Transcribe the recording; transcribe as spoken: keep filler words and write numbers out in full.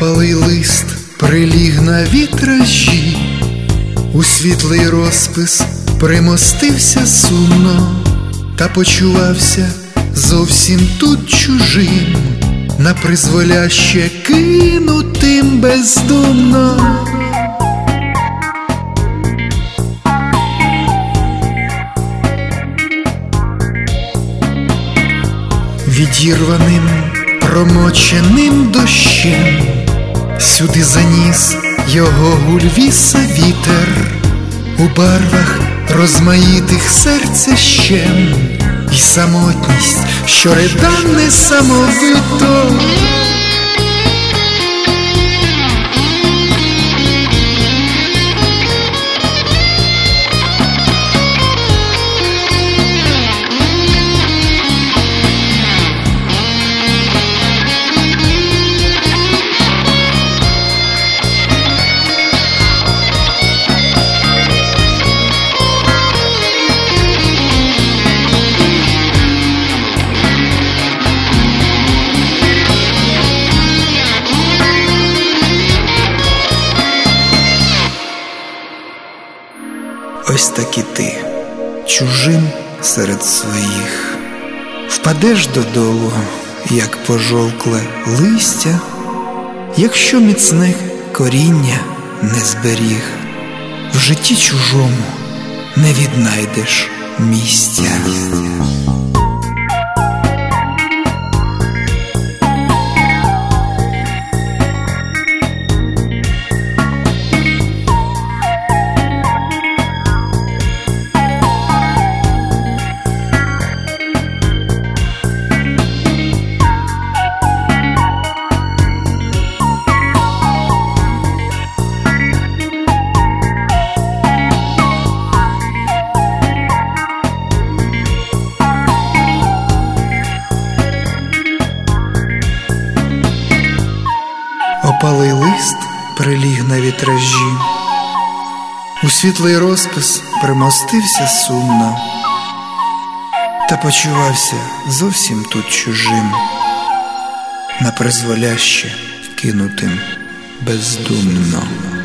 Опалий лист приліг на вітражі, у світлий розпис примостився сумно, та почувався зовсім тут чужим, на призволяще кинутим бездумно. Відірваним, промоченим дощем сюди заніс його гульвіса вітер, у барвах розмаїтих серця щем, і самотність, що рида несамовито. Ось так і ти, чужим серед своїх, впадеш додолу, як пожовкле листя, якщо міцне коріння не зберіг, в житті чужому не віднайдеш місця. Опалий лист приліг на вітражі, у світлий розпис примостився сумно, та почувався зовсім тут чужим, на призволяще кинутим бездумно.